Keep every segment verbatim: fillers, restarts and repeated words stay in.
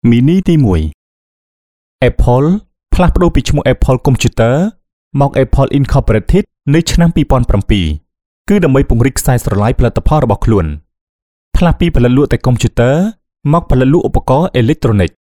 Mini ទី មួយ Apple ផ្លាស់ប្ដូរពីឈ្មោះ Apple Computer មក Apple Incorporated នៅឆ្នាំ ពីរពាន់ប្រាំពីរ គឺដើម្បីពង្រីកខ្សែស្រឡាយផលិតផលរបស់ខ្លួនផ្លាស់ពីផលិតលក់តែ Computer មកផលិតលក់ឧបករណ៍អេឡិចត្រូនិក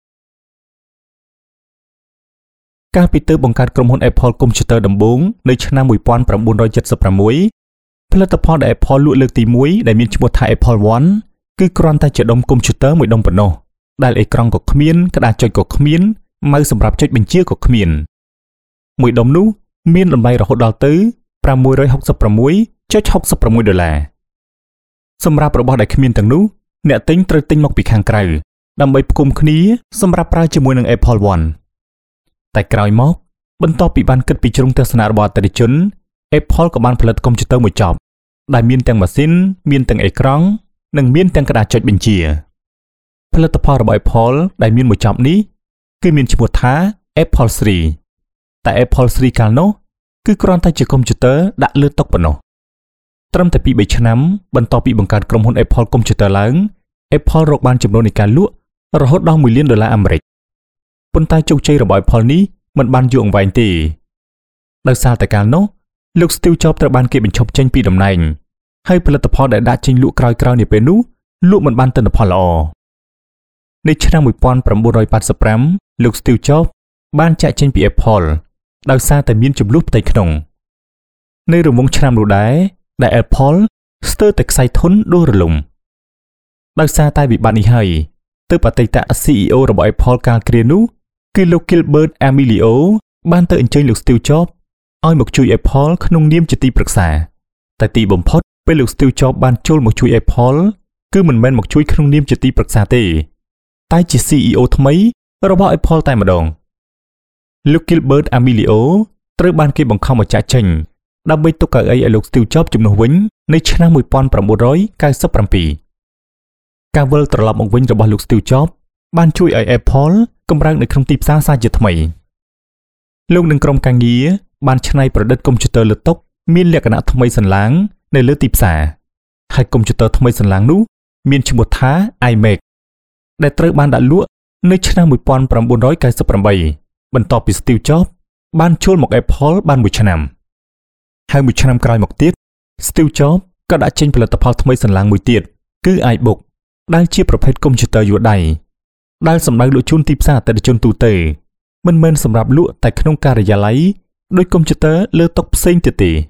កាលពីទើបបង្កើតក្រុមហ៊ុន Apple Computer ដំបូងនៅឆ្នាំ một nghìn chín trăm bảy mươi sáu ផលិតផលដែល Apple លក់លើកទីមួយដែលមានឈ្មោះថា Apple One គឺគ្រាន់តែជាដុំ Computer មួយដុំប៉ុណ្ណោះដែលអេក្រង់ក៏គ្មានក្តារចុចក៏គ្មានម៉ៅសម្រាប់ចុចបញ្ជាក៏គ្មានមួយដុំនោះមានតម្លៃរហូតដល់ទៅ ប្រាំមួយរយហុកសិបប្រាំមួយចុចហុកសិបប្រាំមួយ ដុល្លារសម្រាប់របស់ដែលគ្មានទាំងនោះអ្នកទិញត្រូវទិញមកពីខាងក្រៅដើម្បីផ្គុំគ្នាសម្រាប់ប្រើជាមួយនឹង Apple One តែក្រោយមកបន្ទាប់ពីបានគិតពីជ្រុងទស្សនៈរបស់អតិថិជន Apple ក៏បានផលិត Computer មួយចប់ដែលមានទាំងម៉ាស៊ីនមានទាំងអេក្រង់និងមានទាំងក្តារចុចបញ្ជាផលិតផលរបស់ Apple ដែលមានមួយចប់នេះគឺមានឈ្មោះថា Apple three តែ Apple three កាលនោះគឺគ្រាន់តែជា Computer ដាក់លើតុប៉ុណ្ណោះត្រឹមតែពីរបីឆ្នាំបន្ទាប់ពីបង្កើតក្រុមហ៊ុន Apple Computer ឡើង Apple រកបានចំណូលនៃការលក់រហូតដល់មួយលានដុល្លារអាមេរិកប៉ុន្តែជោគជ័យរបស់ Apple នេះមិនបានយូរអង្វែងទេដោយសារតែកាលនោះលោក Steve Jobs ត្រូវបានគេបញ្ឈប់ចេញពីតំណែងហើយផលិតផលដែលដាក់ចេញលក់ក្រោយៗនាពេលនោះលក់មិនបានទិន្នផលល្អនៅឆ្នាំ một nghìn chín trăm tám mươi lăm លោក Steve Jobs បានចាកចេញពី Apple ដោយសារតែមានចំនួនផ្ទៃក្នុងនៅរង្វង់ឆ្នាំនោះដែរដែល Apple ស្ទើរតែខ្សែធនដួលរលំដោយសារតែវិបត្តិនេះហើយទើបអតីត C E O របស់ Apple កាលគ្រានោះគឺលោក Gilbert Amelio បានទៅអញ្ជើញលោក Steve Jobs ឲ្យមកជួយ Apple ក្នុងនាមជាទីប្រឹក្សាតែទីបំផុតពេលលោក Steve Jobs បានចូលមកជួយ Apple គឺមិនមែនមកជួយក្នុងនាមជាទីប្រឹក្សាទេតែជា C E O ថ្មីរបស់ Apple តែម្ដងលោក Gilbert Amelio ត្រូវបានគេបង្ខំឲ្យចាកចេញដើម្បីទុកកៅអីឲ្យលោក Steve Jobs ជំនួសវិញនៅឆ្នាំ một nghìn chín trăm chín mươi bảy ការវិលត្រឡប់មកវិញរបស់លោក Steve Jobs បានជួយឲ្យ Apple កម្រើកនៅក្នុងទីផ្សារសាជាថ្មីលោកនិងក្រុមការងារបានច្នៃប្រឌិត Computer លើតុមានលក្ខណៈថ្មីសន្លាងនៅលើទីផ្សារហើយ Computer ថ្មីសន្លាងនោះមានឈ្មោះថា iMac ដែលត្រូវបានដាក់លក់នៅឆ្នាំ một nghìn chín trăm chín mươi tám បន្ទាប់ពី Steve Jobs បានចូលមក Apple បានមួយឆ្នាំហើយមួយឆ្នាំក្រោយមកទៀត Steve Jobs ក៏ដាក់ចេញផលិតផលថ្មីសន្លាងមួយទៀតគឺ iBook ដែលជាប្រភេទ Computer យួរដៃដែលសម្ដៅលក់ជូនទីផ្សារអតិថិជនទូទៅមិនមែនសម្រាប់លក់តែក្នុងការិយាល័យដោយ Computer លើតុផ្សេងទៀតទេ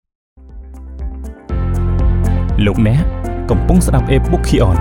លោកអ្នកកំពុងស្ដាប់ eBookion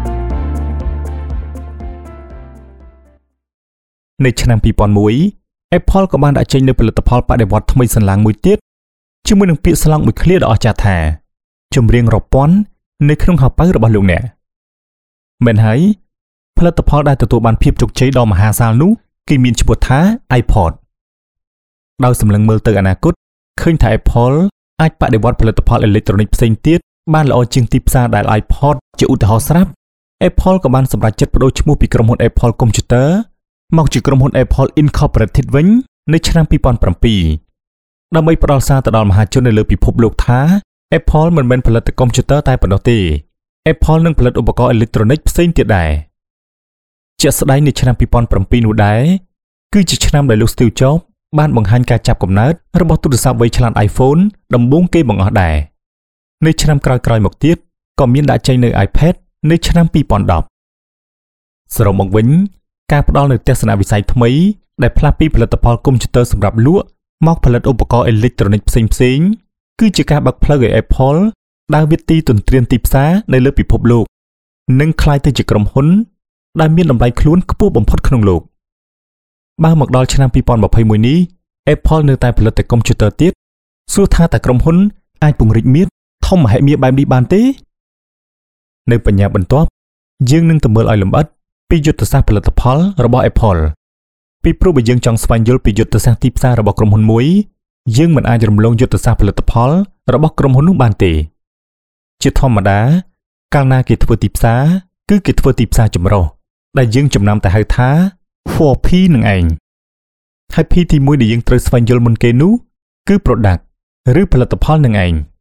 នៅឆ្នាំ ពីរពាន់មួយ Apple ក៏បានដាក់ចេញនូវផលិតផលបដិវត្តថ្មីសន្លាងមួយទៀតជាមួយនឹងពាក្យស្លោកមួយឃ្លាដ៏អស្ចារ្យថាចម្រៀងរាប់ពាន់នៅក្នុងហោប៉ៅរបស់លោកអ្នកមែនហើយផលិតផលដែលទទួលបានភាពជោគជ័យដ៏មហាសាលនោះគឺមានឈ្មោះថា iPod ដោយសម្លឹងមើលទៅអនាគតឃើញថា Apple អាចបដិវត្តផលិតផលអេឡិចត្រូនិកផ្សេងទៀតបានល្អជាងទីផ្សារដែល iPod ជាឧទាហរណ៍ស្រាប់ Apple ក៏បានសម្រេចចិត្តបដូរឈ្មោះពីក្រុមហ៊ុន Apple Computer មកជាក្រុមហ៊ុន Apple Incorporated វិញនៅឆ្នាំ ពីរពាន់ប្រាំពីរ ដើម្បីផ្ដល់សារទៅដល់មហាជននៅលើពិភពលោកថា Apple មិនមែនផលិតតែ Computer តែប៉ុណ្ណោះទេ Apple នឹងផលិតឧបករណ៍អេឡិចត្រូនិកផ្សេងទៀតដែរជាក់ស្ដែងនៅឆ្នាំ ពីរពាន់ប្រាំពីរ នោះដែរគឺជាឆ្នាំដែលលោក Steve Jobs បានបង្ហាញការចាប់កំណើតរបស់ទូរស័ព្ទវៃឆ្លាត iPhone ដំបូងគេបង្អស់ដែរនៅឆ្នាំក្រោយៗមកទៀតក៏មានដាក់ចេញនៅ iPad នៅឆ្នាំ ពីរពាន់ដប់ សរុបមកវិញការផ្ដល់នូវទស្សនវិស័យថ្មីដែលផ្លាស់ពីផលិតផល Computer សម្រាប់លក់មកផលិតឧបករណ៍អេឡិចត្រូនិកផ្សេងៗគឺជាការបើកផ្លូវឲ្យ Apple ដើរវិទីទន្ទ្រានទីផ្សារនៅលើពិភពលោកនិងក្លាយទៅជាក្រុមហ៊ុនដែលមានតម្លៃខ្លួនខ្ពស់បំផុតក្នុងលោកបើមកដល់ឆ្នាំ ពីរពាន់ម្ភៃមួយ នេះ Apple នៅតែផលិតតែ Computer ទៀតសួរថាតើក្រុមហ៊ុនអាចពង្រីកមាឌធំមហិមាបែបនេះបានទេនៅបញ្ញាបន្ទាប់យើងនឹងទៅមើលឲ្យលម្អិតពីយុទ្ធសាស្ត្រផលិតផលរបស់ Apple ពីព្រោះបើយើងចង់ស្វែងយល់ពីយុទ្ធសាស្ត្រទីផ្សាររបស់ក្រុមហ៊ុនមួយយើងមិនអាចរំលងយុទ្ធសាស្ត្រផលិតផលរបស់ក្រុមហ៊ុននោះបានទេជាធម្មតាកាលណាគេធ្វើទីផ្សារគឺគេធ្វើទីផ្សារចម្រុះដែលយើងចំណាំតែហៅថា ហ្វ័រ P នឹងឯងហើយ P ទីមួយដែលយើងត្រូវស្វែងយល់មុនគេនោះគឺ product ឬផលិតផលនឹងឯង